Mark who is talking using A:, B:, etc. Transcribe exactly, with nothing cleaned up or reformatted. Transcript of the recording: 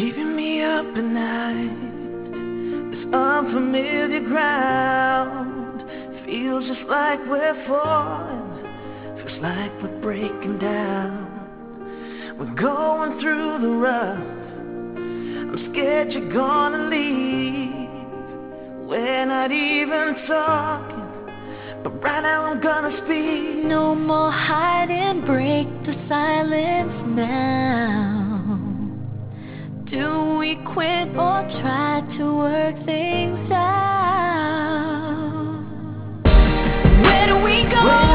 A: keeping me up at night. This unfamiliar ground feels just like we're falling, feels like we're breaking down. We're going through the rough. I'm scared you're gonna leave. We're not even talking, but right now I'm gonna speak.
B: No more hiding, break the silence now. Do we quit or try to work things out? Where do we go?